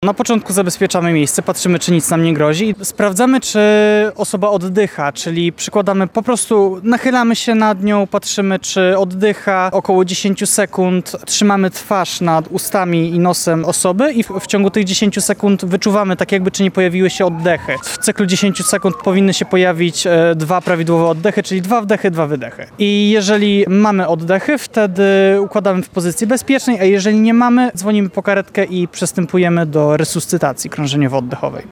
Na początku zabezpieczamy miejsce, patrzymy, czy nic nam nie grozi. Sprawdzamy, czy osoba oddycha, czyli przykładamy, po prostu nachylamy się nad nią, patrzymy, czy oddycha około 10 sekund, trzymamy twarz nad ustami i nosem osoby i w ciągu tych 10 sekund wyczuwamy tak jakby, czy nie pojawiły się oddechy. W cyklu 10 sekund powinny się pojawić 2 prawidłowe oddechy, czyli 2 wdechy, 2 wydechy. I jeżeli mamy oddechy, wtedy układamy w pozycji bezpiecznej, a jeżeli nie mamy, dzwonimy po karetkę i przystępujemy do resuscytacji krążeniowo-oddechowej.